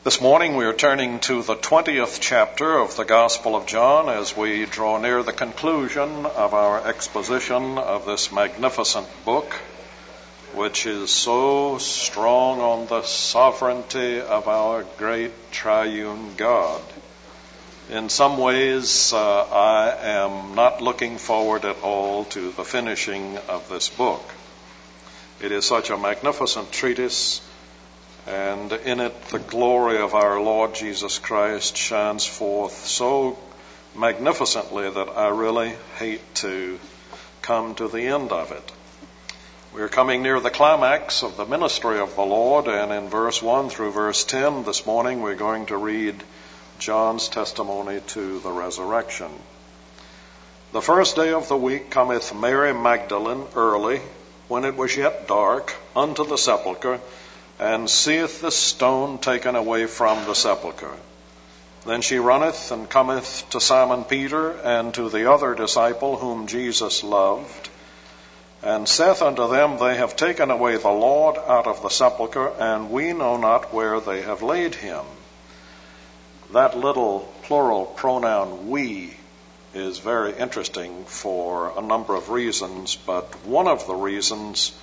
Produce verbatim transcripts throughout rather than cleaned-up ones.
This morning we are turning to the twentieth chapter of the Gospel of John as we draw near the conclusion of our exposition of this magnificent book, which is so strong on the sovereignty of our great triune God. In some ways, uh, I am not looking forward at all to the finishing of this book. It is such a magnificent treatise, and in it the glory of our Lord Jesus Christ shines forth so magnificently that I really hate to come to the end of it. We're coming near the climax of the ministry of the Lord, and in verse one through verse ten this morning we're going to read John's testimony to the resurrection. The first day of the week cometh Mary Magdalene early, when it was yet dark, unto the sepulchre, and seeth the stone taken away from the sepulchre. Then she runneth and cometh to Simon Peter and to the other disciple whom Jesus loved, and saith unto them, They have taken away the Lord out of the sepulchre, and we know not where they have laid him. That little plural pronoun we is very interesting for a number of reasons, but one of the reasons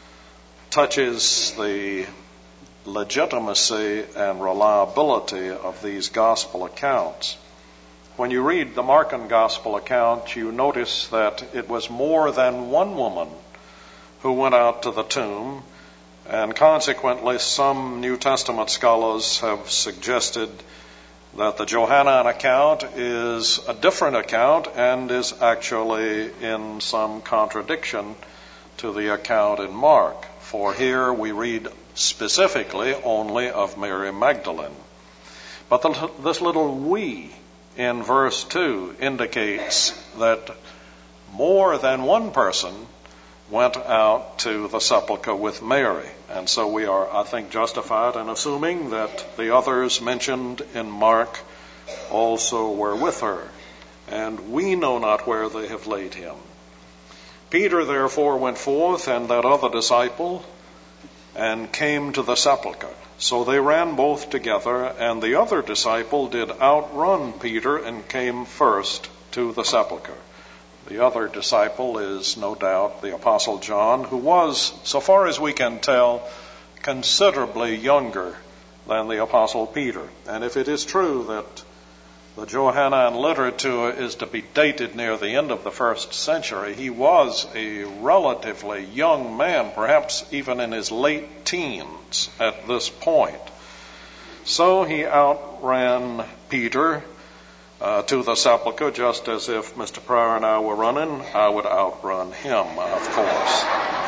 touches the legitimacy and reliability of these gospel accounts. When you read the Markan gospel account, you notice that it was more than one woman who went out to the tomb, and consequently some New Testament scholars have suggested that the Johannine account is a different account and is actually in some contradiction to the account in Mark. For here we read specifically only of Mary Magdalene. But the, this little we in verse two indicates that more than one person went out to the sepulchre with Mary. And so we are, I think, justified in assuming that the others mentioned in Mark also were with her. And we know not where they have laid him. Peter therefore went forth, and that other disciple, and came to the sepulchre. So they ran both together, and the other disciple did outrun Peter and came first to the sepulchre. The other disciple is no doubt the Apostle John, who was, so far as we can tell, considerably younger than the Apostle Peter. And if it is true that the Johannine literature is to be dated near the end of the first century, he was a relatively young man, perhaps even in his late teens at this point. So he outran Peter uh, to the sepulchre, just as if Mister Pryor and I were running, I would outrun him, of course.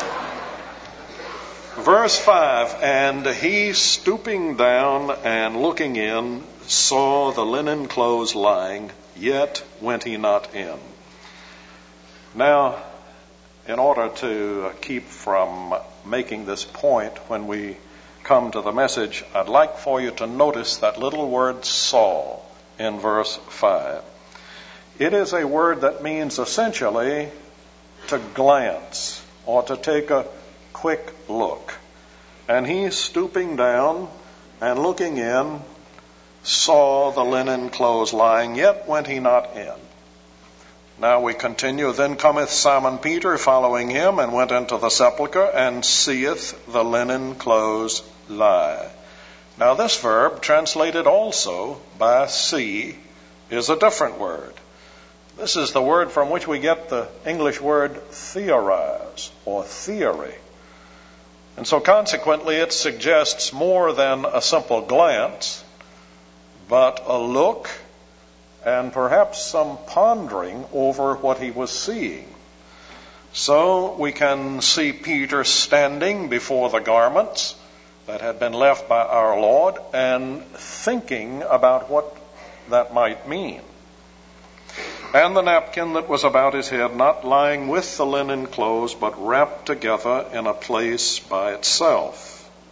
Verse five, and he stooping down and looking in, saw the linen clothes lying, yet went he not in. Now, in order to keep from making this point when we come to the message, I'd like for you to notice that little word saw in verse five. It is a word that means essentially to glance or to take a quick look. And he, stooping down and looking in, saw the linen clothes lying, yet went he not in. Now we continue. Then cometh Simon Peter following him, and went into the sepulchre, and seeth the linen clothes lie. Now this verb, translated also by see, is a different word. This is the word from which we get the English word theorize, or theory. And so consequently it suggests more than a simple glance, but a look and perhaps some pondering over what he was seeing. So we can see Peter standing before the garments that had been left by our Lord and thinking about what that might mean. And the napkin that was about his head, not lying with the linen clothes, but wrapped together in a place by itself.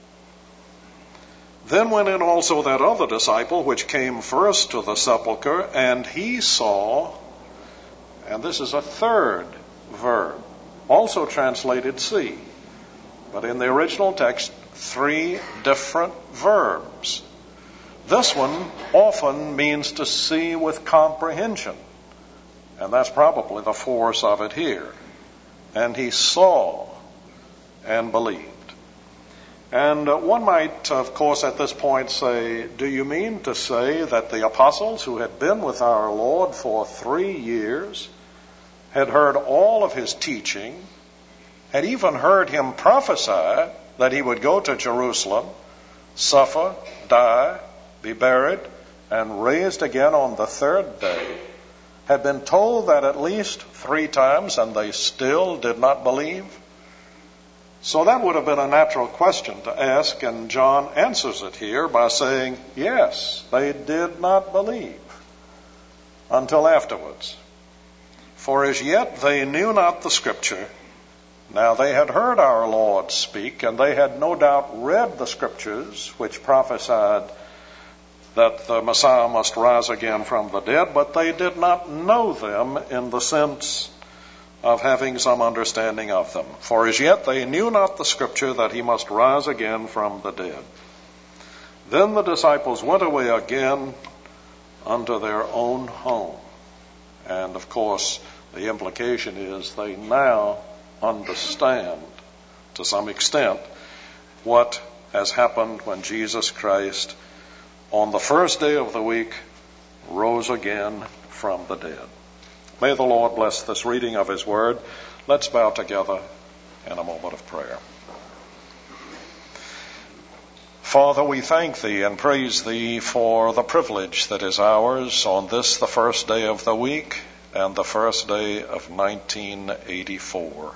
Then went in also that other disciple, which came first to the sepulchre, and he saw, and this is a third verb, also translated see, but in the original text, three different verbs. This one often means to see with comprehension. And that's probably the force of it here. And he saw and believed. And uh, one might, of course, at this point say, do you mean to say that the apostles who had been with our Lord for three years had heard all of his teaching, had even heard him prophesy that he would go to Jerusalem, suffer, die, be buried, and raised again on the third day, had been told that at least three times, and they still did not believe? So that would have been a natural question to ask, and John answers it here by saying, yes, they did not believe until afterwards. For as yet they knew not the Scripture. Now they had heard our Lord speak, and they had no doubt read the Scriptures, which prophesied that the Messiah must rise again from the dead, but they did not know them in the sense of having some understanding of them. For as yet they knew not the Scripture that he must rise again from the dead. Then the disciples went away again unto their own home. And of course, the implication is they now understand to some extent what has happened when Jesus Christ, on the first day of the week, rose again from the dead. May the Lord bless this reading of his word. Let's bow together in a moment of prayer. Father, we thank thee and praise thee for the privilege that is ours on this, the first day of the week and the first day of nineteen eighty-four.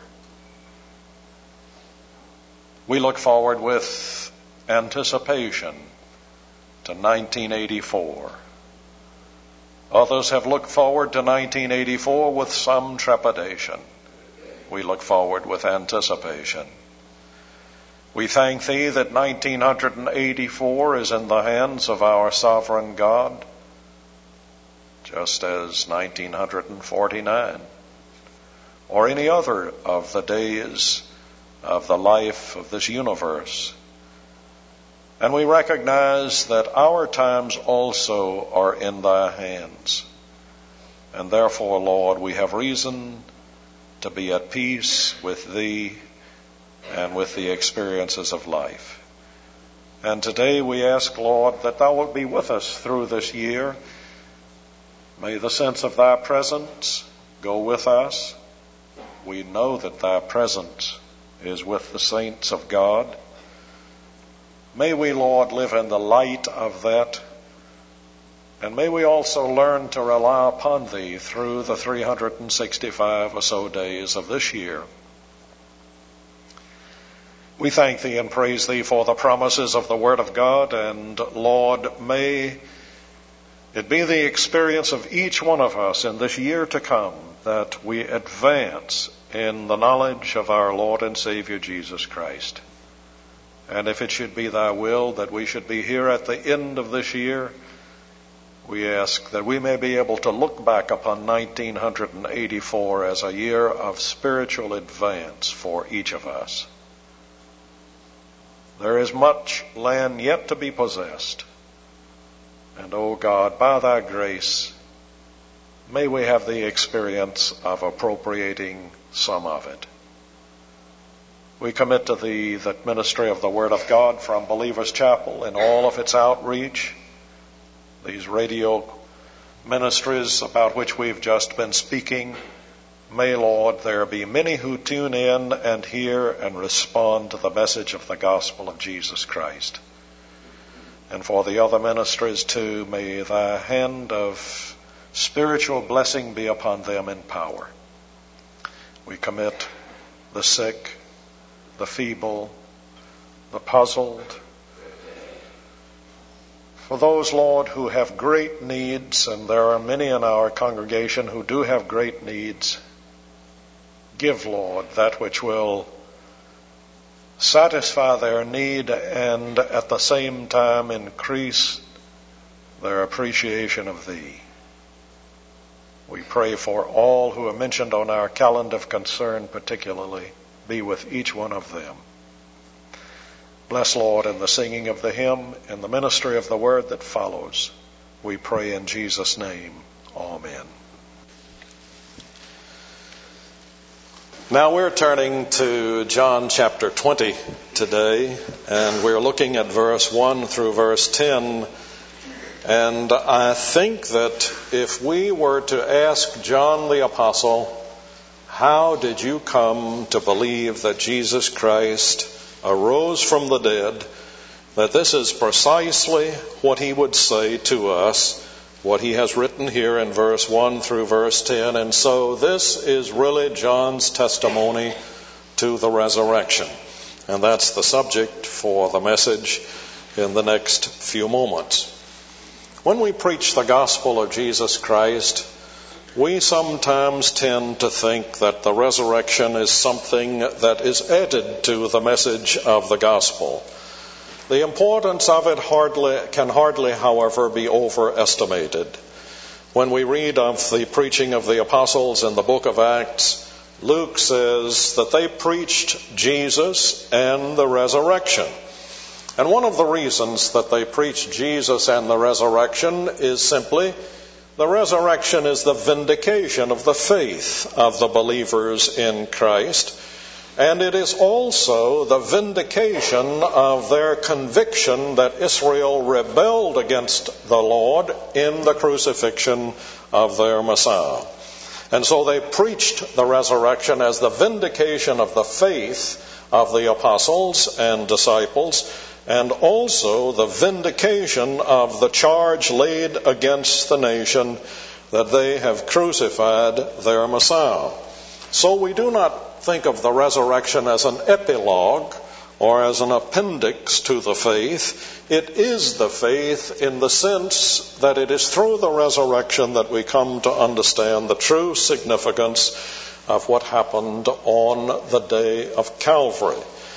We look forward with anticipation to nineteen eighty-four. Others have looked forward to nineteen eighty-four with some trepidation. We look forward with anticipation. We thank thee that nineteen eighty-four is in the hands of our sovereign God, just as nineteen forty-nine or any other of the days of the life of this universe. And we recognize that our times also are in thy hands. And therefore, Lord, we have reason to be at peace with thee and with the experiences of life. And today we ask, Lord, that thou wilt be with us through this year. May the sense of thy presence go with us. We know that thy presence is with the saints of God. May we, Lord, live in the light of that. And may we also learn to rely upon thee through the three hundred sixty-five or so days of this year. We thank thee and praise thee for the promises of the Word of God. And Lord, may it be the experience of each one of us in this year to come that we advance in the knowledge of our Lord and Savior Jesus Christ. And if it should be thy will that we should be here at the end of this year, we ask that we may be able to look back upon nineteen eighty-four as a year of spiritual advance for each of us. There is much land yet to be possessed. And, O God, by thy grace, may we have the experience of appropriating some of it. We commit to thee the ministry of the Word of God from Believers Chapel in all of its outreach, these radio ministries about which we've just been speaking. May, Lord, there be many who tune in and hear and respond to the message of the gospel of Jesus Christ. And for the other ministries too, may thy hand of spiritual blessing be upon them in power. We commit the sick, the feeble, the puzzled. For those, Lord, who have great needs, and there are many in our congregation who do have great needs, give, Lord, that which will satisfy their need and at the same time increase their appreciation of thee. We pray for all who are mentioned on our calendar of concern particularly. Be with each one of them. Bless, Lord, in the singing of the hymn and the ministry of the word that follows. We pray in Jesus' name. Amen. Now we're turning to John chapter twenty today, and we're looking at verse one through verse ten. And I think that if we were to ask John the Apostle, how did you come to believe that Jesus Christ arose from the dead, that this is precisely what he would say to us, what he has written here in verse one through verse ten. And so this is really John's testimony to the resurrection. And that's the subject for the message in the next few moments. When we preach the gospel of Jesus Christ, we sometimes tend to think that the resurrection is something that is added to the message of the gospel. The importance of it hardly, can hardly, however, be overestimated. When we read of the preaching of the apostles in the book of Acts, Luke says that they preached Jesus and the resurrection. And one of the reasons that they preached Jesus and the resurrection is simply the resurrection is the vindication of the faith of the believers in Christ. And it is also the vindication of their conviction that Israel rebelled against the Lord in the crucifixion of their Messiah. And so they preached the resurrection as the vindication of the faith of the apostles and disciples, and also the vindication of the charge laid against the nation that they have crucified their Messiah. So we do not think of the resurrection as an epilogue or as an appendix to the faith. It is the faith in the sense that it is through the resurrection that we come to understand the true significance of what happened on the day of Calvary.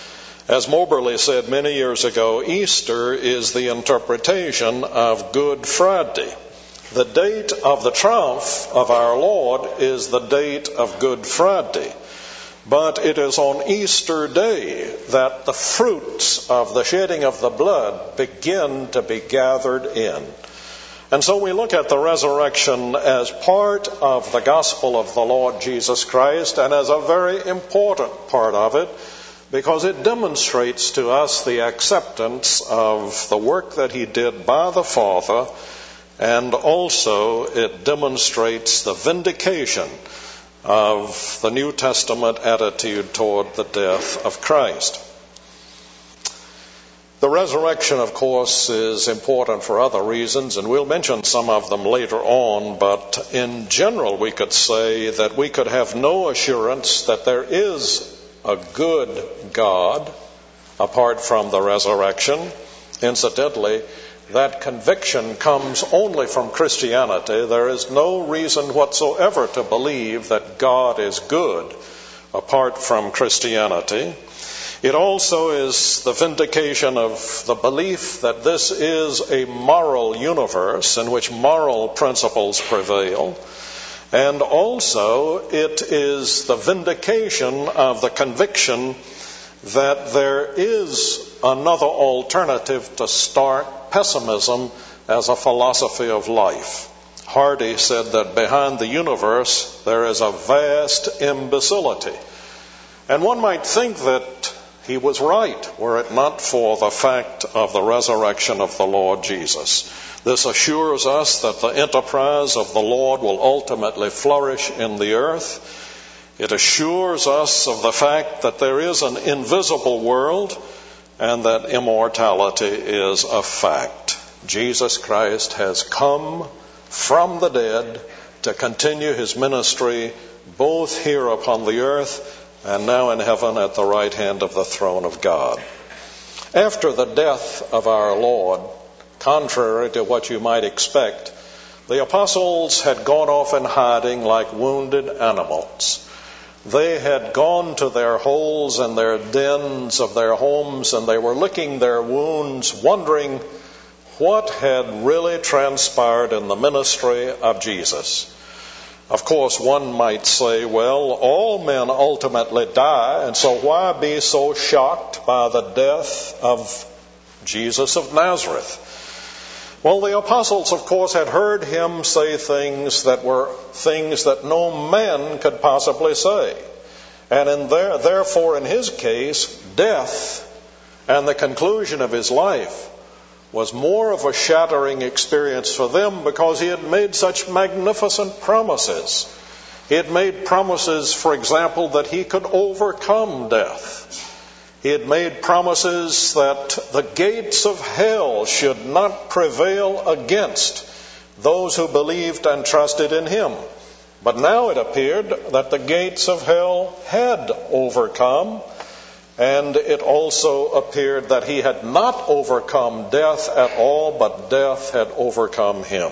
As Moberly said many years ago, Easter is the interpretation of Good Friday. The date of the triumph of our Lord is the date of Good Friday. But it is on Easter Day that the fruits of the shedding of the blood begin to be gathered in. And so we look at the resurrection as part of the gospel of the Lord Jesus Christ, and as a very important part of it, because it demonstrates to us the acceptance of the work that he did by the Father, and also it demonstrates the vindication of the New Testament attitude toward the death of Christ. The resurrection, of course, is important for other reasons, and we'll mention some of them later on, but in general we could say that we could have no assurance that there is a good God apart from the resurrection. Incidentally, that conviction comes only from Christianity. There is no reason whatsoever to believe that God is good apart from Christianity. It also is the vindication of the belief that this is a moral universe in which moral principles prevail. And also it is the vindication of the conviction that there is another alternative to stark pessimism as a philosophy of life. Hardy said that behind the universe there is a vast imbecility. And one might think that he was right, were it not for the fact of the resurrection of the Lord Jesus. This assures us that the enterprise of the Lord will ultimately flourish in the earth. It assures us of the fact that there is an invisible world and that immortality is a fact. Jesus Christ has come from the dead to continue his ministry both here upon the earth and now in heaven at the right hand of the throne of God. After the death of our Lord, contrary to what you might expect, the apostles had gone off in hiding like wounded animals. They had gone to their holes and their dens of their homes, and they were licking their wounds, wondering what had really transpired in the ministry of Jesus. Of course, one might say, well, all men ultimately die, and so why be so shocked by the death of Jesus of Nazareth? Well, the apostles, of course, had heard him say things that were things that no man could possibly say. And in there, therefore, in his case, death and the conclusion of his life was more of a shattering experience for them because he had made such magnificent promises. He had made promises, for example, that he could overcome death. He had made promises that the gates of hell should not prevail against those who believed and trusted in him. But now it appeared that the gates of hell had overcome, and it also appeared that he had not overcome death at all, but death had overcome him.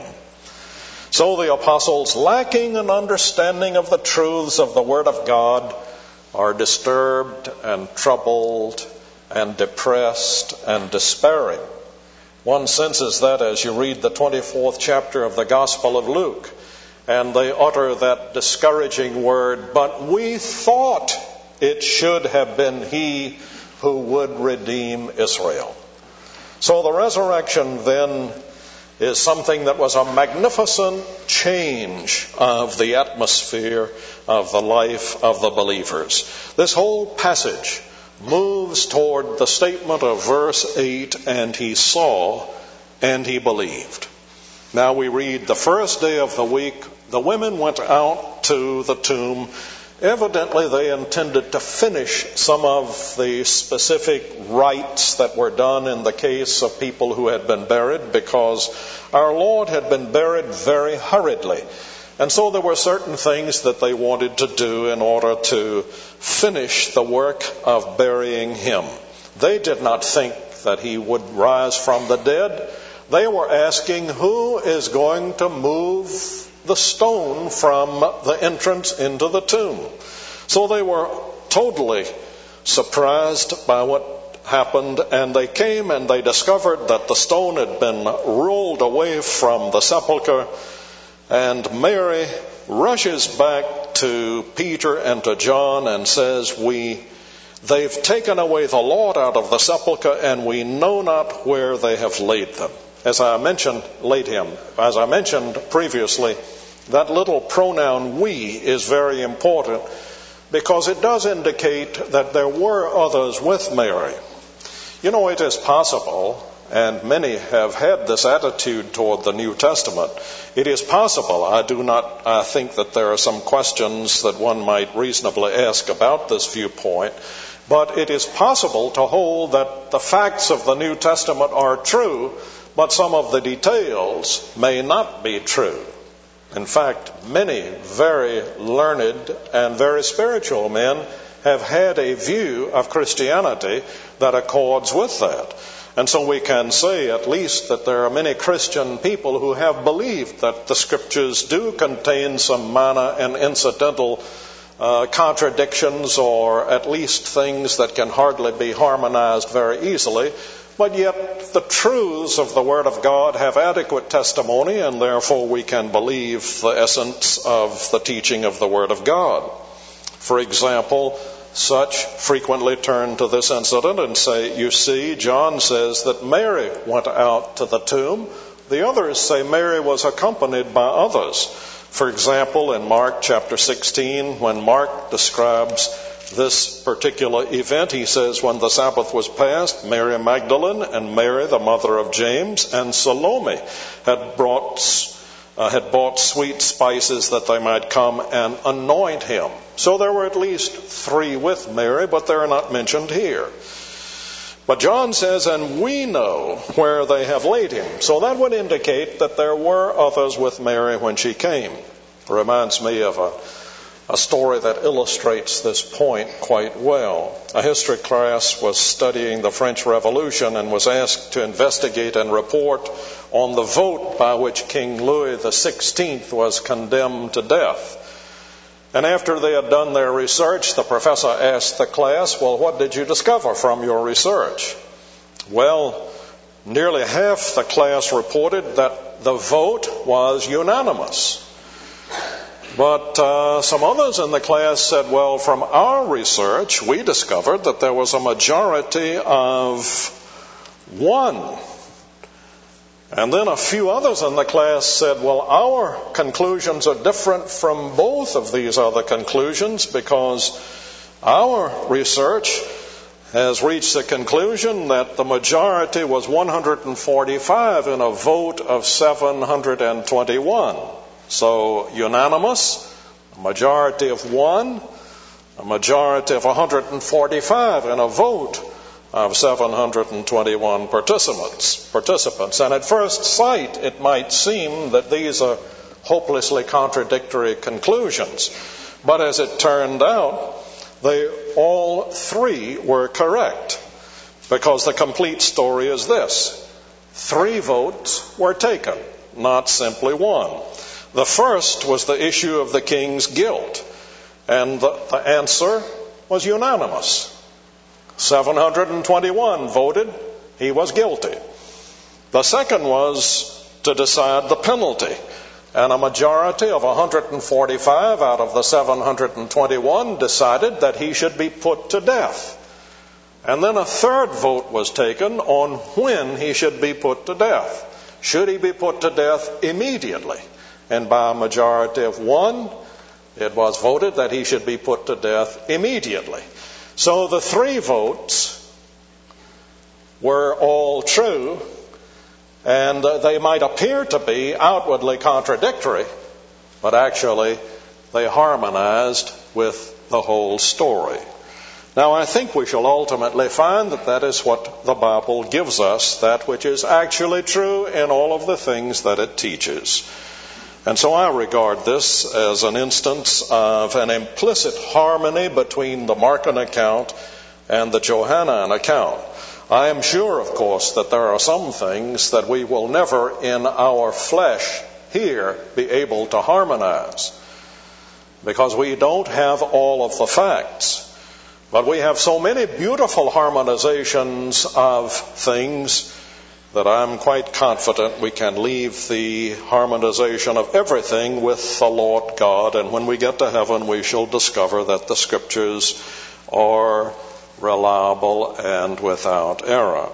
So the apostles, lacking an understanding of the truths of the Word of God, are disturbed and troubled and depressed and despairing. One senses that as you read the twenty-fourth chapter of the Gospel of Luke, and they utter that discouraging word, "But we thought it should have been he who would redeem Israel." So the resurrection then is something that was a magnificent change of the atmosphere of the life of the believers. This whole passage moves toward the statement of verse eight, and he saw and he believed. Now we read, the first day of the week, the women went out to the tomb. Evidently, they intended to finish some of the specific rites that were done in the case of people who had been buried, because our Lord had been buried very hurriedly. And so there were certain things that they wanted to do in order to finish the work of burying him. They did not think that he would rise from the dead. They were asking, who is going to move the stone from the entrance into the tomb? So they were totally surprised by what happened, and they came and they discovered that the stone had been rolled away from the sepulchre, and Mary rushes back to Peter and to John and says, we they've taken away the Lord out of the sepulchre, and we know not where they have laid them. As I mentioned, laid him. As I mentioned previously, that little pronoun we is very important because it does indicate that there were others with Mary. You know, it is possible, and many have had this attitude toward the New Testament. It is possible, I do not, I think that there are some questions that one might reasonably ask about this viewpoint, but it is possible to hold that the facts of the New Testament are true, but some of the details may not be true. In fact, many very learned and very spiritual men have had a view of Christianity that accords with that. And so we can say at least that there are many Christian people who have believed that the Scriptures do contain some minor and incidental uh, contradictions, or at least things that can hardly be harmonized very easily. But yet the truths of the Word of God have adequate testimony, and therefore we can believe the essence of the teaching of the Word of God. For example, such frequently turn to this incident and say, you see, John says that Mary went out to the tomb. The others say Mary was accompanied by others. For example, in Mark chapter sixteen, when Mark describes this particular event, he says, when the Sabbath was past, Mary Magdalene and Mary, the mother of James, and Salome had brought uh, had bought sweet spices that they might come and anoint him. So there were at least three with Mary, but they're not mentioned here. But John says, and we know where they have laid him. So that would indicate that there were others with Mary when she came. It reminds me of a A story that illustrates this point quite well. A history class was studying the French Revolution and was asked to investigate and report on the vote by which King Louis the sixteenth was condemned to death. And after they had done their research, the professor asked the class, well, what did you discover from your research? Well, nearly half the class reported that the vote was unanimous. But uh, some others in the class said, well, from our research, we discovered that there was a majority of one. And then a few others in the class said, well, our conclusions are different from both of these other conclusions because our research has reached the conclusion that the majority was one hundred forty-five in a vote of seven hundred twenty-one. So unanimous, a majority of one, a majority of one hundred forty-five in a vote of seven hundred twenty-one participants. Participants. And at first sight, it might seem that these are hopelessly contradictory conclusions. But as it turned out, they all three were correct, because the complete story is this. Three votes were taken, not simply one. The first was the issue of the king's guilt, and the, the answer was unanimous. seven hundred twenty-one voted he was guilty. The second was to decide the penalty, and a majority of one hundred forty-five out of the seven hundred twenty-one decided that he should be put to death. And then a third vote was taken on when he should be put to death. Should he be put to death immediately? And by a majority of one, it was voted that he should be put to death immediately. So the three votes were all true, and they might appear to be outwardly contradictory, but actually they harmonized with the whole story. Now, I think we shall ultimately find that that is what the Bible gives us, that which is actually true in all of the things that it teaches. And so I regard this as an instance of an implicit harmony between the Markan account and the Johannine account. I am sure, of course, that there are some things that we will never in our flesh here be able to harmonize, because we don't have all of the facts. But we have so many beautiful harmonizations of things that I'm quite confident we can leave the harmonization of everything with the Lord God, and when we get to heaven we shall discover that the Scriptures are reliable and without error.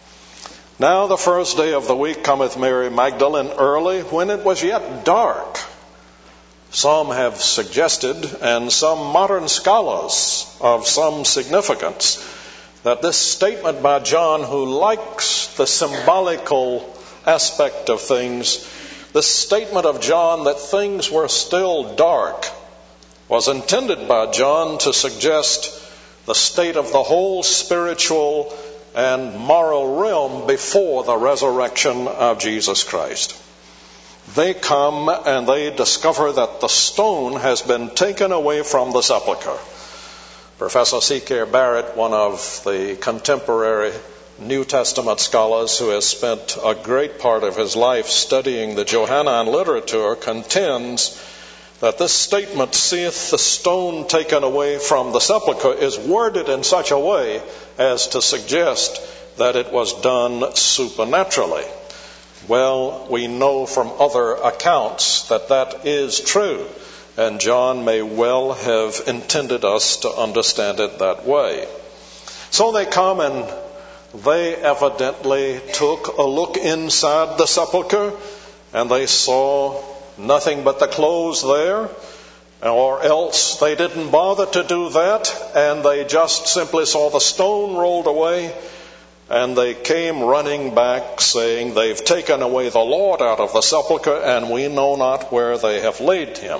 Now the first day of the week cometh Mary Magdalene early, when it was yet dark. Some have suggested, and some modern scholars of some significance, that this statement by John, who likes the symbolical aspect of things, this statement of John that things were still dark, was intended by John to suggest the state of the whole spiritual and moral realm before the resurrection of Jesus Christ. They come and they discover that the stone has been taken away from the sepulchre. Professor C K Barrett, one of the contemporary New Testament scholars who has spent a great part of his life studying the Johannine literature, contends that this statement, "seeth the stone taken away from the sepulchre," is worded in such a way as to suggest that it was done supernaturally. Well, we know from other accounts that that is true, and John may well have intended us to understand it that way. So they come and they evidently took a look inside the sepulchre, and they saw nothing but the clothes there, or else they didn't bother to do that, and they just simply saw the stone rolled away, and they came running back saying, "They've taken away the Lord out of the sepulchre, and we know not where they have laid him."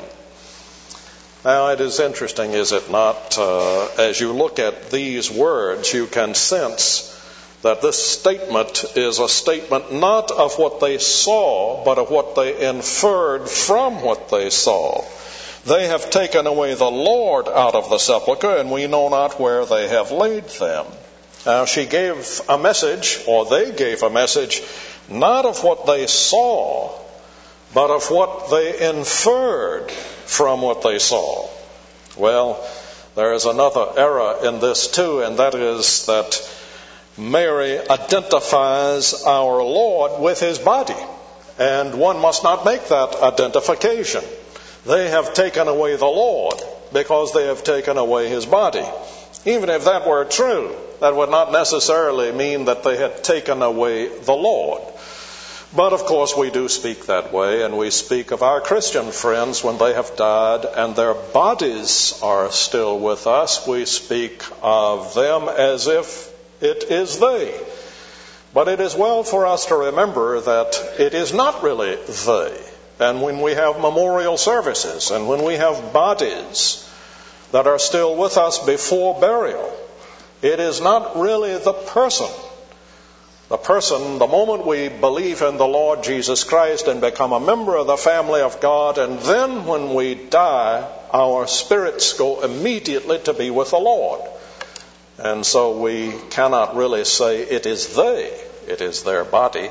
Now, it is interesting, is it not? Uh, as you look at these words, you can sense that this statement is a statement not of what they saw, but of what they inferred from what they saw. They have taken away the Lord out of the sepulchre, and we know not where they have laid them. Now, she gave a message, or they gave a message, not of what they saw, but of what they inferred from what they saw. Well, there is another error in this too, and that is that Mary identifies our Lord with his body, and one must not make that identification. they have taken away the Lord because they have taken away his body. Even if that were true, that would not necessarily mean that they had taken away the Lord. But of course we do speak that way, and we speak of our Christian friends when they have died and their bodies are still with us. We speak of them as if it is they. But it is well for us to remember that it is not really they. And when we have memorial services and when we have bodies that are still with us before burial, it is not really the person. The person, the moment we believe in the Lord Jesus Christ and become a member of the family of God, and then when we die, our spirits go immediately to be with the Lord. And so we cannot really say it is they, it is their body,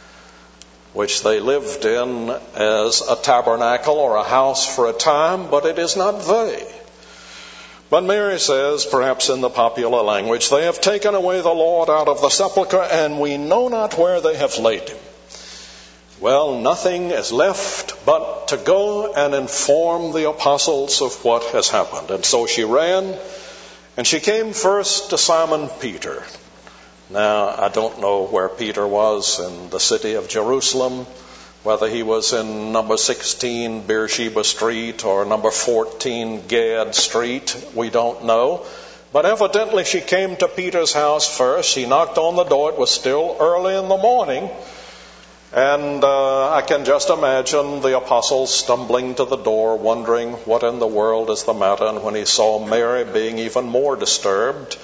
which they lived in as a tabernacle or a house for a time, but it is not they. But Mary says, perhaps in the popular language, they have taken away the Lord out of the sepulchre, and we know not where they have laid him. Well, nothing is left but to go and inform the apostles of what has happened. And so she ran, and she came first to Simon Peter. Now, I don't know where Peter was in the city of Jerusalem, whether he was in number sixteen Beersheba Street or number fourteen Gad Street, we don't know. But evidently she came to Peter's house first. She knocked on the door. It was still early in the morning. And uh, I can just imagine the apostles stumbling to the door, wondering what in the world is the matter. And when he saw Mary being even more disturbed,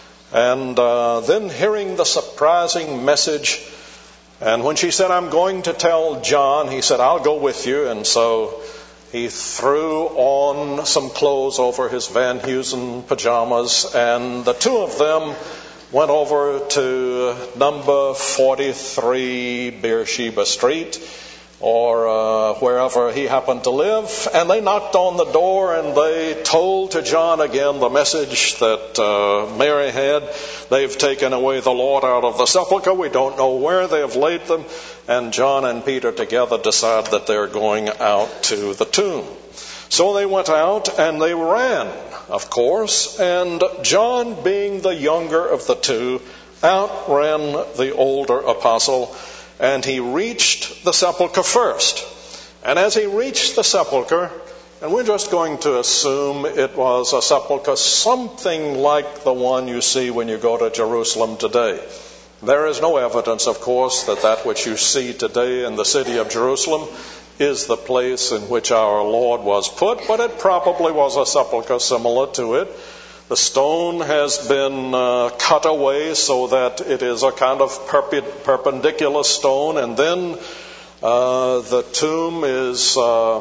and uh, then hearing the surprising message. And when she said, I'm going to tell John, he said, I'll go with you. And so he threw on some clothes over his Van Heusen pajamas, and the two of them went over to number forty-three Beersheba Street, or uh, wherever he happened to live, and they knocked on the door and they told to John again the message that uh, Mary had. They've taken away the Lord out of the sepulchre. We don't know where they have laid them. And John and Peter together decide that they're going out to the tomb. So they went out and they ran, of course, and John, being the younger of the two, outran the older apostle, and he reached the sepulchre first. And as he reached the sepulchre, and we're just going to assume it was a sepulchre something like the one you see when you go to Jerusalem today. There is no evidence, of course, that that which you see today in the city of Jerusalem is the place in which our Lord was put, but it probably was a sepulchre similar to it. The stone has been uh, cut away so that it is a kind of perp- perpendicular stone, and then uh, the tomb is uh,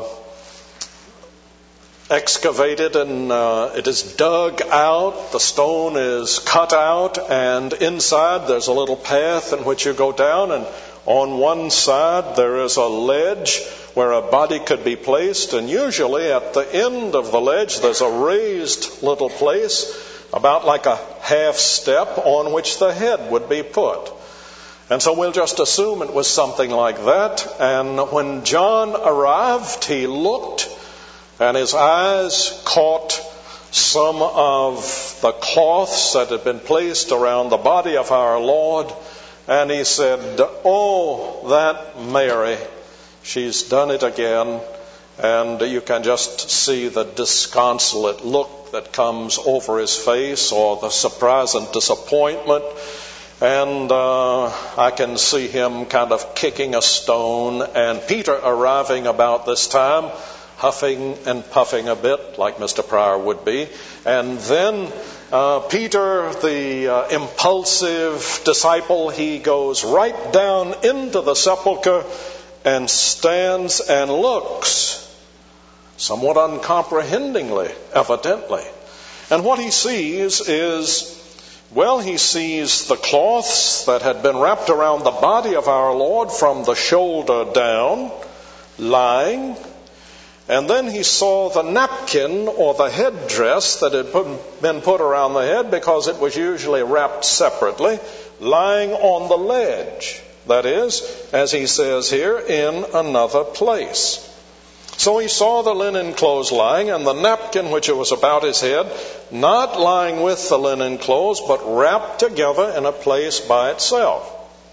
excavated and uh, it is dug out. The stone is cut out, and inside there's a little path in which you go down, and on one side there is a ledge where a body could be placed, and usually at the end of the ledge there's a raised little place, about like a half step, on which the head would be put. And so we'll just assume it was something like that. And when John arrived, he looked, and his eyes caught some of the cloths that had been placed around the body of our Lord, and he said, "Oh, that Mary, she's done it again." And you can just see the disconsolate look that comes over his face, or the surprise and disappointment. And uh, I can see him kind of kicking a stone, and Peter arriving about this time, huffing and puffing a bit, like Mister Pryor would be. And then uh, Peter, the uh, impulsive disciple, he goes right down into the sepulchre and stands and looks, somewhat uncomprehendingly, evidently. And what he sees is, well, he sees the cloths that had been wrapped around the body of our Lord from the shoulder down, lying. And then he saw the napkin or the headdress that had put, been put around the head, because it was usually wrapped separately, lying on the ledge. That is, as he says here, in another place. So he saw the linen clothes lying, and the napkin which it was about his head, not lying with the linen clothes, but wrapped together in a place by itself.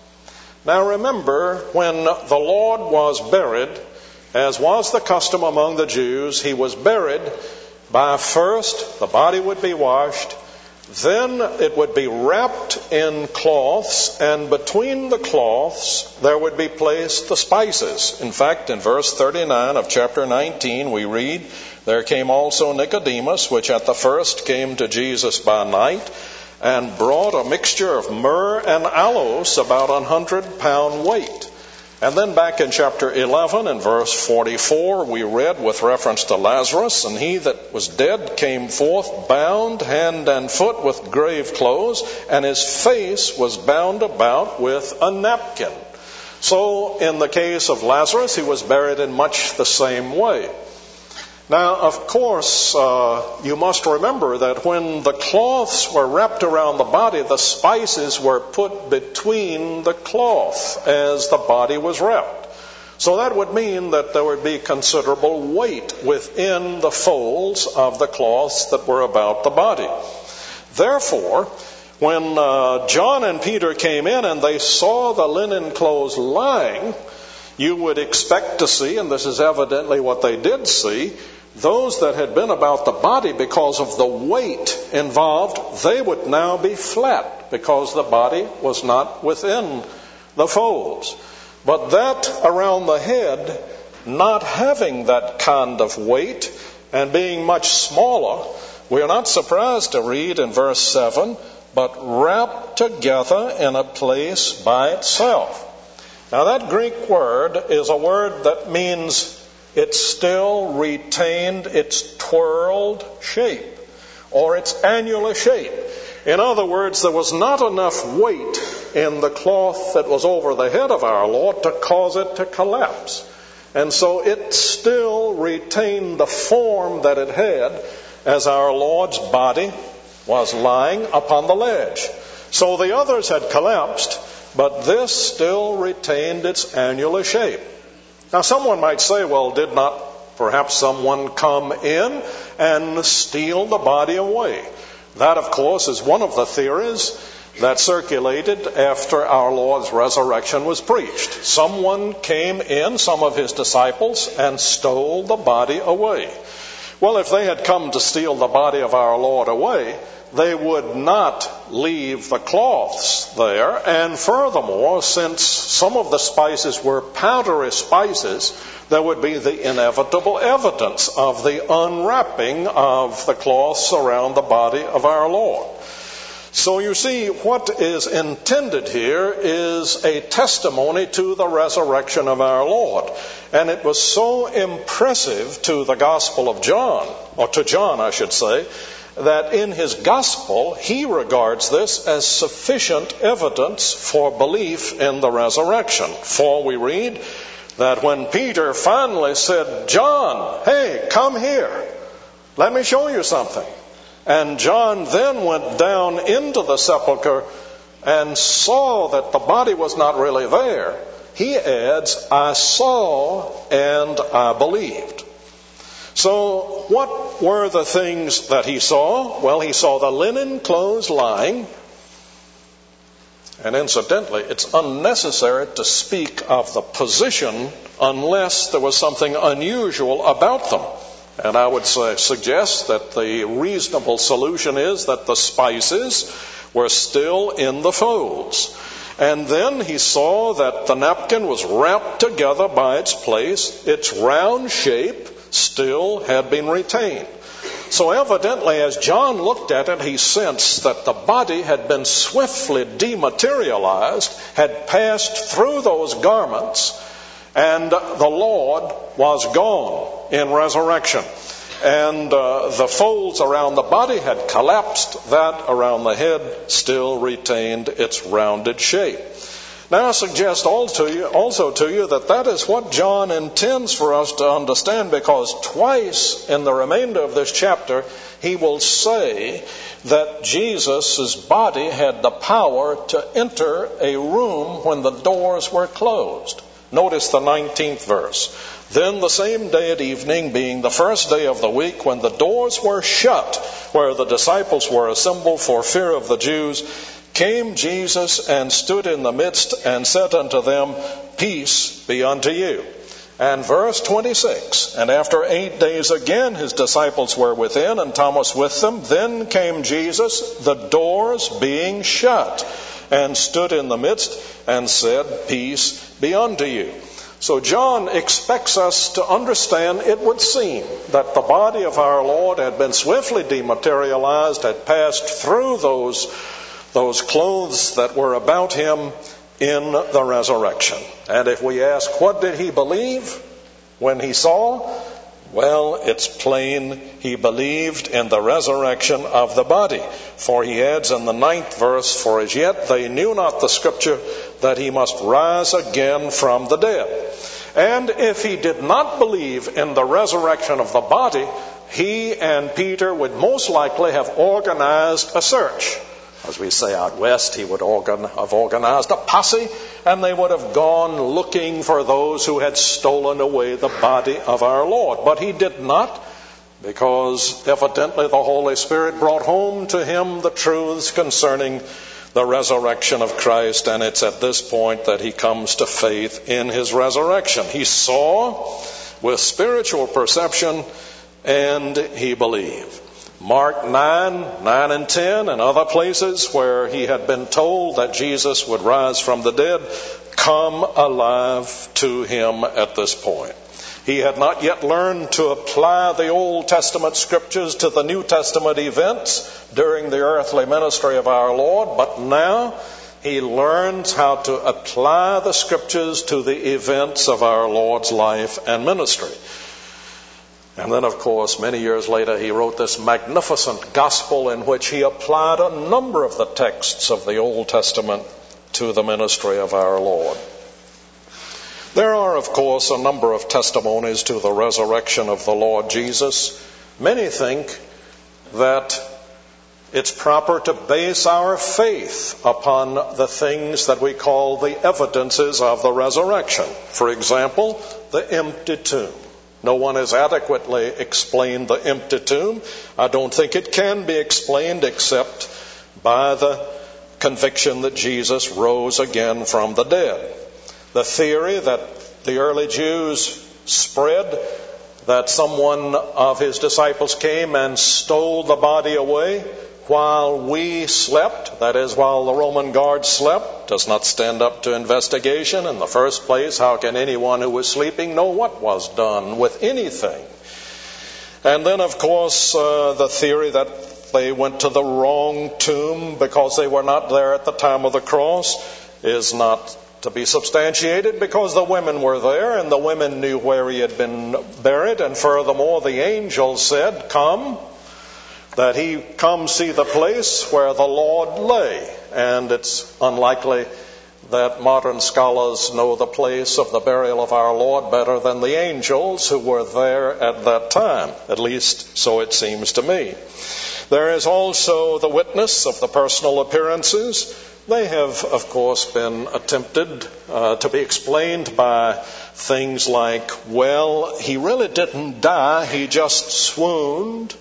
Now remember, when the Lord was buried, as was the custom among the Jews, he was buried by first the body would be washed, then it would be wrapped in cloths, and between the cloths there would be placed the spices. In fact, in verse thirty-nine of chapter nineteen we read, "There came also Nicodemus, which at the first came to Jesus by night, and brought a mixture of myrrh and aloes, about an hundred pound weight." And then back in chapter eleven, in verse forty-four, we read with reference to Lazarus, "And he that was dead came forth, bound hand and foot with grave clothes, and his face was bound about with a napkin." So in the case of Lazarus, he was buried in much the same way. Now, of course, uh, you must remember that when the cloths were wrapped around the body, the spices were put between the cloth as the body was wrapped. So that would mean that there would be considerable weight within the folds of the cloths that were about the body. Therefore, when uh, John and Peter came in and they saw the linen clothes lying, you would expect to see, and this is evidently what they did see, those that had been about the body, because of the weight involved, they would now be flat because the body was not within the folds. But that around the head, not having that kind of weight and being much smaller, we are not surprised to read in verse seven, "but wrapped together in a place by itself." Now that Greek word is a word that means it still retained its twirled shape, or its annular shape. In other words, there was not enough weight in the cloth that was over the head of our Lord to cause it to collapse. And so it still retained the form that it had as our Lord's body was lying upon the ledge. So the others had collapsed, but this still retained its annular shape. Now someone might say, well, did not perhaps someone come in and steal the body away? That, of course, is one of the theories that circulated after our Lord's resurrection was preached. Someone came in, some of his disciples, and stole the body away. Well, if they had come to steal the body of our Lord away, they would not leave the cloths there. And furthermore, since some of the spices were powdery spices, there would be the inevitable evidence of the unwrapping of the cloths around the body of our Lord. So you see, what is intended here is a testimony to the resurrection of our Lord. And it was so impressive to the Gospel of John, or to John, I should say, that in his gospel, he regards this as sufficient evidence for belief in the resurrection. For we read that when Peter finally said, "John, hey, come here. Let me show you something." And John then went down into the sepulcher and saw that the body was not really there. He adds, "I saw and I believed." So what were the things that he saw? Well, he saw the linen clothes lying. And incidentally, it's unnecessary to speak of the position unless there was something unusual about them. And I would say, suggest that the reasonable solution is that the spices were still in the folds. And then he saw that the napkin was wrapped together by its place. Its round shape still had been retained. So evidently, as John looked at it, he sensed that the body had been swiftly dematerialized, had passed through those garments, and the Lord was gone in resurrection. And uh, the folds around the body had collapsed. That around the head still retained its rounded shape. Now I suggest also to you, also to you that that is what John intends for us to understand, because twice in the remainder of this chapter he will say that Jesus' body had the power to enter a room when the doors were closed. Notice the nineteenth verse. Then the same day at evening, being the first day of the week, when the doors were shut, where the disciples were assembled for fear of the Jews, came Jesus and stood in the midst and said unto them, Peace be unto you. And verse twenty-six, and after eight days again his disciples were within, and Thomas with them. Then came Jesus, the doors being shut, and stood in the midst and said, Peace be unto you. So John expects us to understand, it would seem, that the body of our Lord had been swiftly dematerialized, had passed through those, those clothes that were about him in the resurrection. And if we ask, what did he believe when he saw? Well, it's plain he believed in the resurrection of the body. For he adds in the ninth verse, For as yet they knew not the scripture that he must rise again from the dead. And if he did not believe in the resurrection of the body, he and Peter would most likely have organized a search. As we say out west, he would organ- have organized a posse, and they would have gone looking for those who had stolen away the body of our Lord. But he did not, because evidently the Holy Spirit brought home to him the truths concerning the resurrection of Christ, and it's at this point that he comes to faith in his resurrection. He saw with spiritual perception, and he believed. Mark nine, nine and ten, and other places where he had been told that Jesus would rise from the dead, come alive to him at this point. He had not yet learned to apply the Old Testament scriptures to the New Testament events during the earthly ministry of our Lord, but now he learns how to apply the scriptures to the events of our Lord's life and ministry. And then, of course, many years later, he wrote this magnificent gospel in which he applied a number of the texts of the Old Testament to the ministry of our Lord. There are, of course, a number of testimonies to the resurrection of the Lord Jesus. Many think that it's proper to base our faith upon the things that we call the evidences of the resurrection. For example, the empty tomb. No one has adequately explained the empty tomb. I don't think it can be explained except by the conviction that Jesus rose again from the dead. The theory that the early Jews spread, that someone of his disciples came and stole the body away while we slept, that is, while the Roman guards slept, does not stand up to investigation. In the first place, how can anyone who was sleeping know what was done with anything? And then, of course, uh, the theory that they went to the wrong tomb because they were not there at the time of the cross is not to be substantiated, because the women were there and the women knew where he had been buried. And furthermore, the angel said, come, that he come see the place where the Lord lay. And it's unlikely that modern scholars know the place of the burial of our Lord better than the angels who were there at that time. At least so it seems to me. There is also the witness of the personal appearances. They have, of course, been attempted uh, to be explained by things like, well, he really didn't die, he just swooned.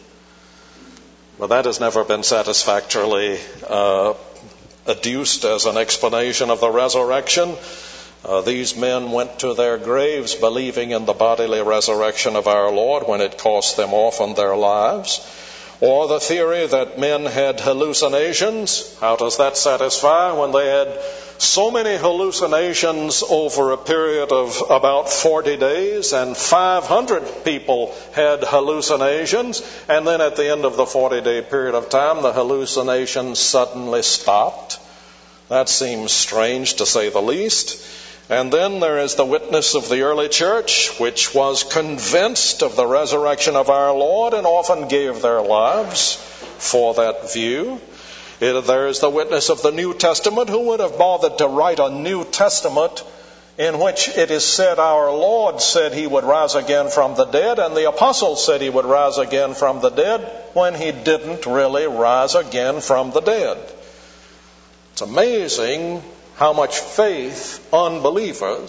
But that has never been satisfactorily uh, adduced as an explanation of the resurrection. Uh, these men went to their graves believing in the bodily resurrection of our Lord when it cost them often their lives. Or the theory that men had hallucinations. How does that satisfy when they had so many hallucinations over a period of about forty days, and five hundred people had hallucinations, and then at the end of the forty-day period of time, the hallucinations suddenly stopped? That seems strange, to say the least. And then there is the witness of the early church, which was convinced of the resurrection of our Lord and often gave their lives for that view. It, there is the witness of the New Testament, who would have bothered to write a New Testament in which it is said our Lord said he would rise again from the dead, and the apostles said he would rise again from the dead, when he didn't really rise again from the dead. It's amazing how much faith unbelievers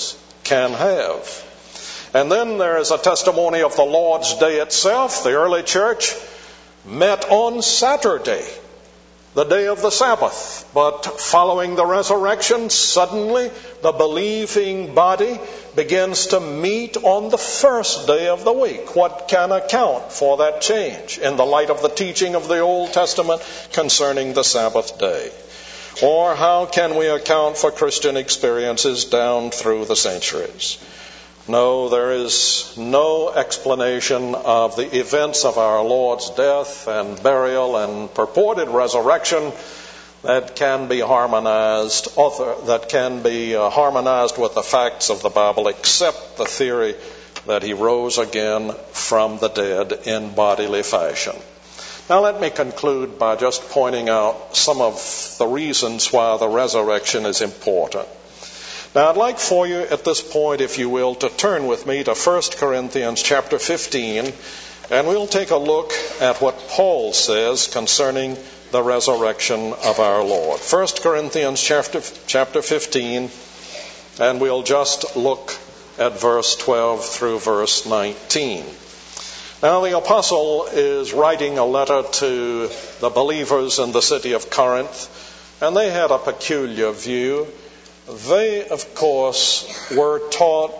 can have. And then there is a testimony of the Lord's Day itself. The early church met on Saturday, the day of the Sabbath. But following the resurrection, suddenly the believing body begins to meet on the first day of the week. What can account for that change in the light of the teaching of the Old Testament concerning the Sabbath day? Or how can we account for Christian experiences down through the centuries? No, there is no explanation of the events of our Lord's death and burial and purported resurrection that can be harmonized, other, that can be uh, harmonized with the facts of the Bible, except the theory that he rose again from the dead in bodily fashion. Now let me conclude by just pointing out some of the reasons why the resurrection is important. Now I'd like for you at this point, if you will, to turn with me to First Corinthians chapter fifteen, and we'll take a look at what Paul says concerning the resurrection of our Lord. First Corinthians chapter, chapter fifteen, and we'll just look at verse twelve through verse nineteen. Now the apostle is writing a letter to the believers in the city of Corinth, and they had a peculiar view. They, of course, were taught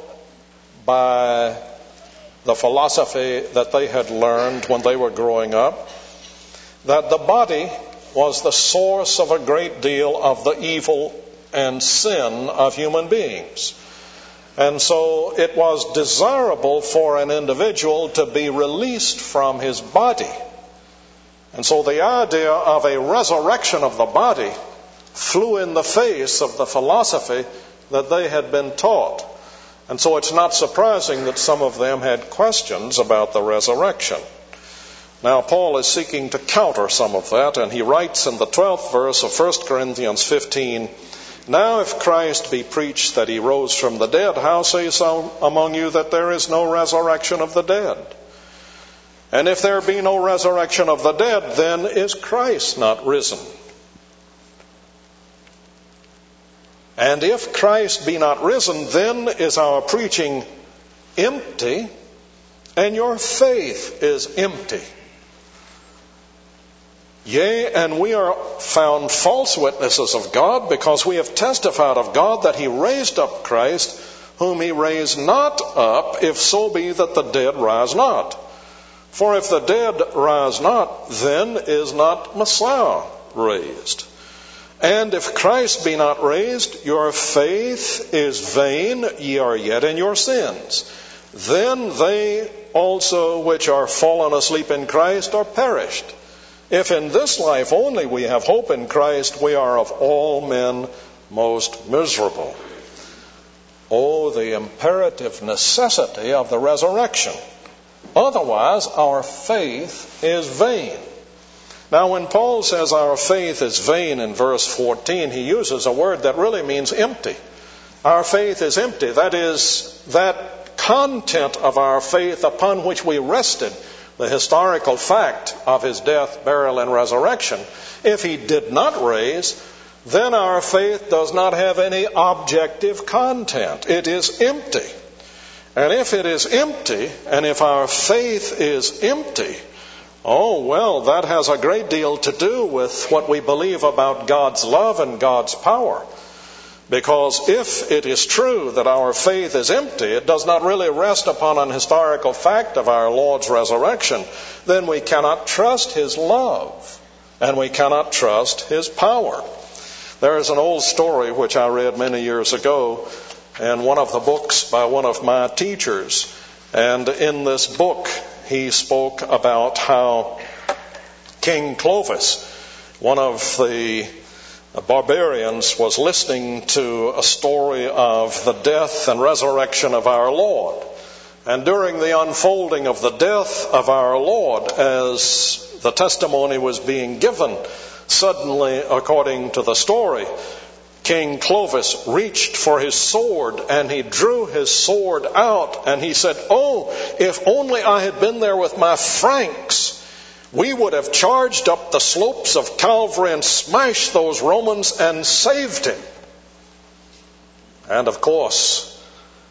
by the philosophy that they had learned when they were growing up that the body was the source of a great deal of the evil and sin of human beings. And so it was desirable for an individual to be released from his body. And so the idea of a resurrection of the body flew in the face of the philosophy that they had been taught. And so it's not surprising that some of them had questions about the resurrection. Now Paul is seeking to counter some of that, and he writes in the twelfth verse of First Corinthians fifteen, "Now if Christ be preached that he rose from the dead, how say some among you that there is no resurrection of the dead? And if there be no resurrection of the dead, then is Christ not risen? And if Christ be not risen, then is our preaching empty, and your faith is empty. Yea, and we are found false witnesses of God, because we have testified of God that he raised up Christ, whom he raised not up, if so be that the dead rise not. For if the dead rise not, then is not Messiah raised. And if Christ be not raised, your faith is vain, ye are yet in your sins. Then they also which are fallen asleep in Christ are perished. If in this life only we have hope in Christ, we are of all men most miserable." Oh, the imperative necessity of the resurrection. Otherwise, our faith is vain. Now, when Paul says our faith is vain in verse fourteen, he uses a word that really means empty. Our faith is empty. That is, that content of our faith upon which we rested, the historical fact of his death, burial, and resurrection. If he did not raise, then our faith does not have any objective content. It is empty. And if it is empty, and if our faith is empty, oh, well, that has a great deal to do with what we believe about God's love and God's power. Because if it is true that our faith is empty, it does not really rest upon an historical fact of our Lord's resurrection, then we cannot trust his love, and we cannot trust his power. There is an old story which I read many years ago in one of the books by one of my teachers. And in this book, he spoke about how King Clovis, one of the barbarians, was listening to a story of the death and resurrection of our Lord. And during the unfolding of the death of our Lord, as the testimony was being given, suddenly, according to the story, King Clovis reached for his sword, and he drew his sword out, and he said, "Oh, if only I had been there with my Franks, we would have charged up the slopes of Calvary and smashed those Romans and saved him." And of course,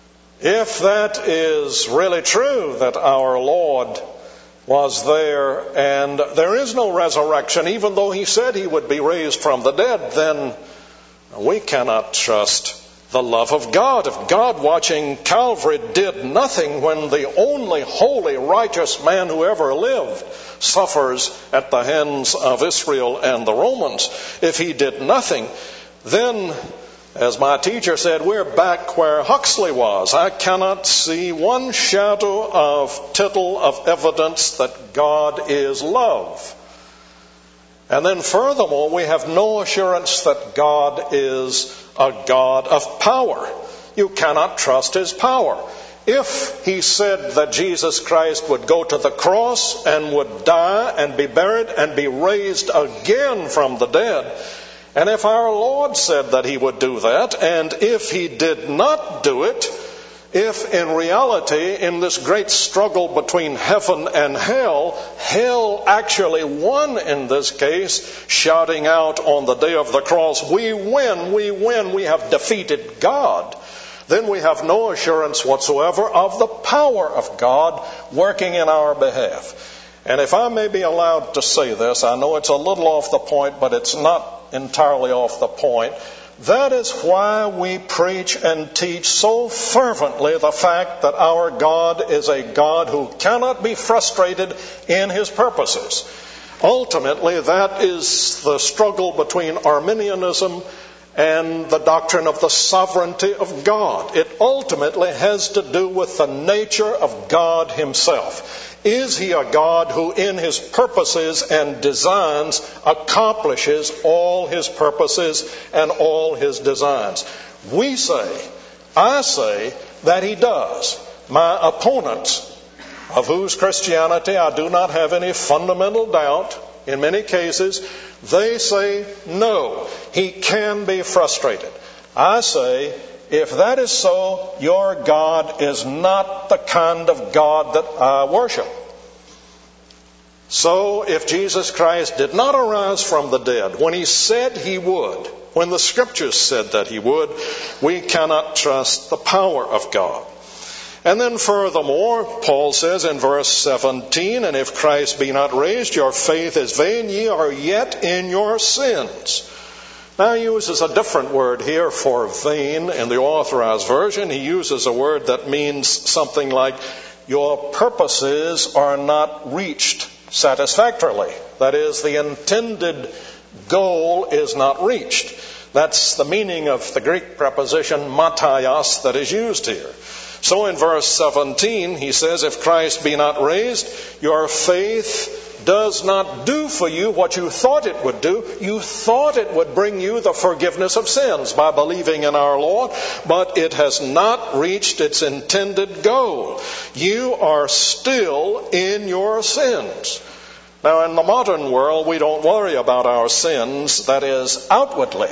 If that is really true, that our Lord was there and there is no resurrection, even though he said he would be raised from the dead, then we cannot trust the love of God. If God watching Calvary did nothing when the only holy, righteous man who ever lived suffers at the hands of Israel and the Romans, if he did nothing, then, as my teacher said, we're back where Huxley was. I cannot see one shadow of tittle of evidence that God is love. And then furthermore, we have no assurance that God is a God of power. You cannot trust his power. If he said that Jesus Christ would go to the cross and would die and be buried and be raised again from the dead, and if our Lord said that he would do that, and if he did not do it, if in reality, in this great struggle between heaven and hell, hell actually won in this case, shouting out on the day of the cross, "We win, we win, we have defeated God," then we have no assurance whatsoever of the power of God working in our behalf. And if I may be allowed to say this, I know it's a little off the point, but it's not entirely off the point. That is why we preach and teach so fervently the fact that our God is a God who cannot be frustrated in his purposes. Ultimately, that is the struggle between Arminianism and the doctrine of the sovereignty of God. It ultimately has to do with the nature of God himself. Is he a God who in his purposes and designs accomplishes all his purposes and all his designs? We say, I say, that he does. My opponents, of whose Christianity I do not have any fundamental doubt, in many cases, they say, no, he can be frustrated. I say, if that is so, your God is not the kind of God that I worship. So, if Jesus Christ did not arise from the dead, when he said he would, when the Scriptures said that he would, we cannot trust the power of God. And then furthermore, Paul says in verse seventeen, "And if Christ be not raised, your faith is vain, ye are yet in your sins." Now he uses a different word here for vain in the Authorized Version. He uses a word that means something like, your purposes are not reached satisfactorily. That is, the intended goal is not reached. That's the meaning of the Greek preposition mataios that is used here. So in verse seventeen, he says, if Christ be not raised, your faith does not do for you what you thought it would do. You thought it would bring you the forgiveness of sins by believing in our Lord, but it has not reached its intended goal. You are still in your sins. Now, in the modern world, we don't worry about our sins, that is, outwardly.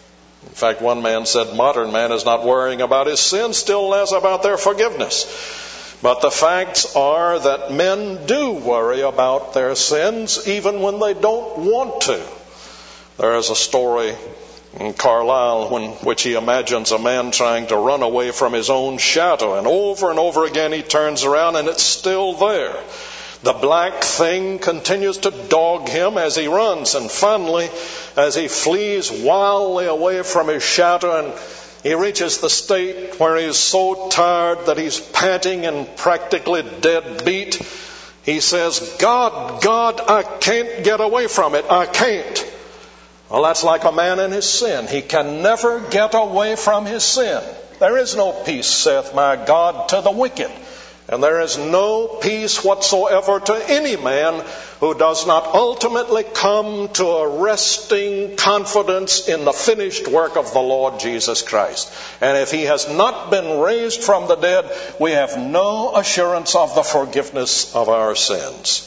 In fact, one man said modern man is not worrying about his sins, still less about their forgiveness. But the facts are that men do worry about their sins even when they don't want to. There is a story in Carlyle in which he imagines a man trying to run away from his own shadow, and over and over again he turns around and it's still there. The black thing continues to dog him as he runs, and finally, as he flees wildly away from his shadow, and he reaches the state where he's so tired that he's panting and practically dead beat, he says, God, God, I can't get away from it. I can't. Well, that's like a man in his sin. He can never get away from his sin. There is no peace, saith my God, to the wicked. And there is no peace whatsoever to any man who does not ultimately come to a resting confidence in the finished work of the Lord Jesus Christ. And if he has not been raised from the dead, we have no assurance of the forgiveness of our sins.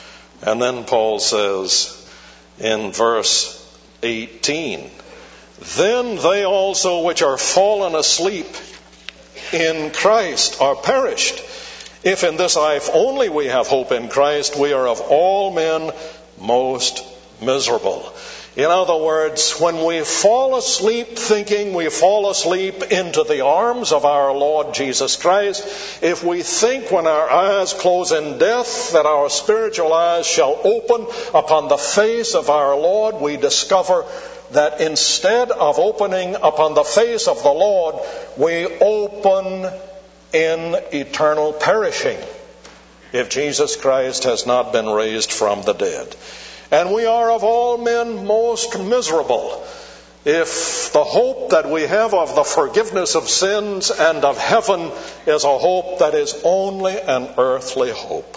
And then Paul says in verse eighteen, then they also which are fallen asleep in Christ are perished. If in this life only we have hope in Christ, we are of all men most miserable. In other words, when we fall asleep thinking we fall asleep into the arms of our Lord Jesus Christ, if we think when our eyes close in death that our spiritual eyes shall open upon the face of our Lord, we discover that instead of opening upon the face of the Lord, we open in eternal perishing if Jesus Christ has not been raised from the dead. And we are of all men most miserable if the hope that we have of the forgiveness of sins and of heaven is a hope that is only an earthly hope.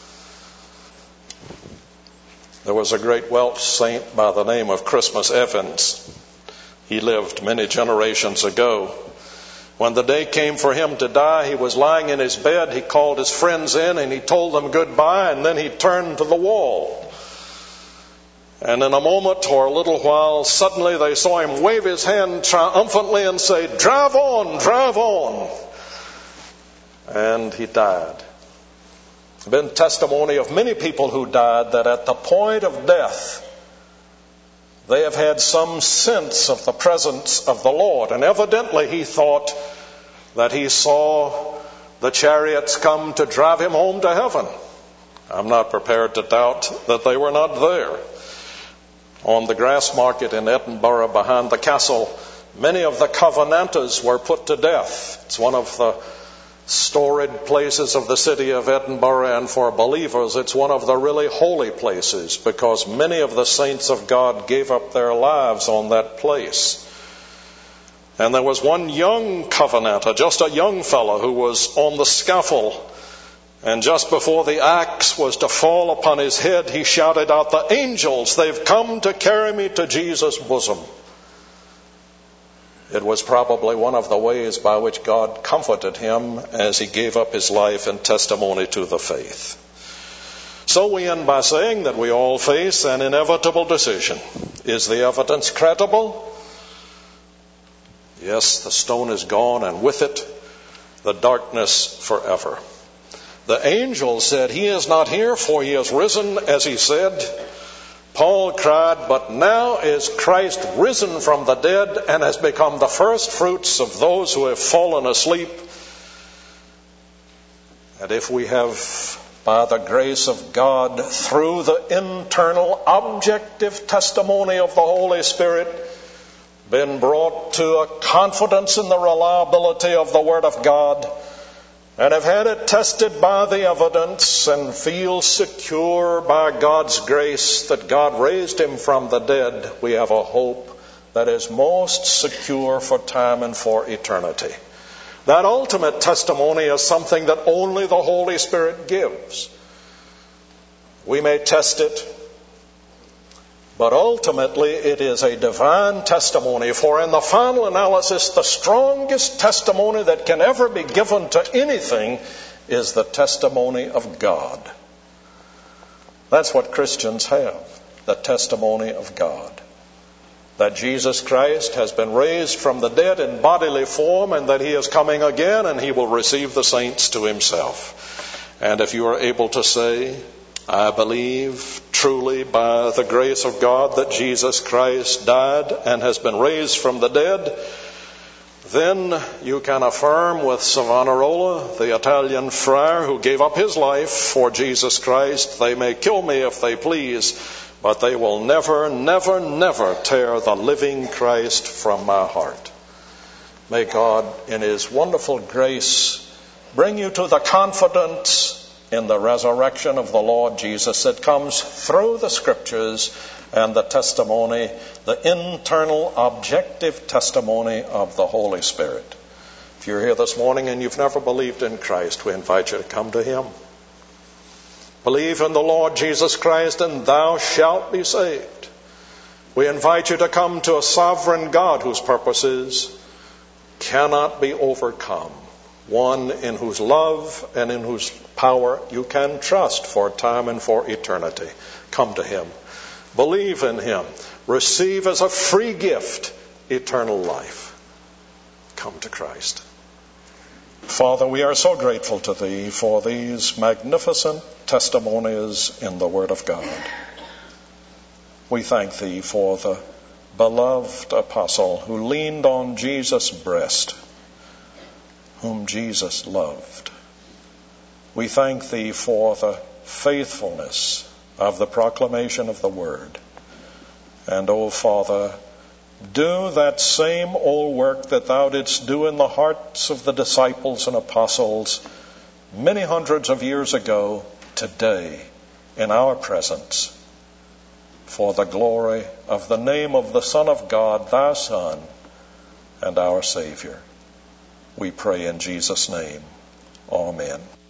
There was a great Welsh saint by the name of Christmas Evans. He lived many generations ago. When the day came for him to die, he was lying in his bed. He called his friends in and he told them goodbye, and then he turned to the wall. And in a moment or a little while, suddenly they saw him wave his hand triumphantly and say, "Drive on, drive on." And he died. There's been testimony of many people who died that at the point of death, they have had some sense of the presence of the Lord. And evidently he thought that he saw the chariots come to drive him home to heaven. I'm not prepared to doubt that they were not there. On the grass market in Edinburgh behind the castle, many of the Covenanters were put to death. It's one of the storied places of the city of Edinburgh, and for believers it's one of the really holy places because many of the saints of God gave up their lives on that place. And there was one young Covenanter, just a young fellow, who was on the scaffold. And just before the axe was to fall upon his head, he shouted out, "The angels, they've come to carry me to Jesus' bosom." It was probably one of the ways by which God comforted him as he gave up his life in testimony to the faith. So we end by saying that we all face an inevitable decision. Is the evidence credible? Yes, the stone is gone, and with it, the darkness forever. The angel said, "He is not here, for he has risen," as he said. Paul cried, "But now is Christ risen from the dead and has become the first fruits of those who have fallen asleep." And if we have, by the grace of God, through the internal objective testimony of the Holy Spirit, been brought to a confidence in the reliability of the Word of God, and have had it tested by the evidence and feel secure by God's grace that God raised him from the dead, we have a hope that is most secure for time and for eternity. That ultimate testimony is something that only the Holy Spirit gives. We may test it, but ultimately it is a divine testimony. For in the final analysis, the strongest testimony that can ever be given to anything is the testimony of God. That's what Christians have, the testimony of God. That Jesus Christ has been raised from the dead in bodily form, and that he is coming again, and he will receive the saints to himself. And if you are able to say, "I believe truly by the grace of God that Jesus Christ died and has been raised from the dead," then you can affirm with Savonarola, the Italian friar who gave up his life for Jesus Christ, "They may kill me if they please, but they will never, never, never tear the living Christ from my heart." May God, in his wonderful grace, bring you to the confidence in the resurrection of the Lord Jesus that comes through the Scriptures and the testimony, the internal objective testimony of the Holy Spirit. If you're here this morning and you've never believed in Christ, we invite you to come to him. Believe in the Lord Jesus Christ and thou shalt be saved. We invite you to come to a sovereign God whose purposes cannot be overcome. One in whose love and in whose power you can trust for time and for eternity. Come to him. Believe in him. Receive as a free gift eternal life. Come to Christ. Father, we are so grateful to thee for these magnificent testimonies in the Word of God. We thank thee for the beloved apostle who leaned on Jesus' breast, whom Jesus loved. We thank thee for the faithfulness of the proclamation of the word. And, O Father, do that same old work that thou didst do in the hearts of the disciples and apostles many hundreds of years ago today in our presence, for the glory of the name of the Son of God, thy Son, and our Savior. We pray in Jesus' name. Amen.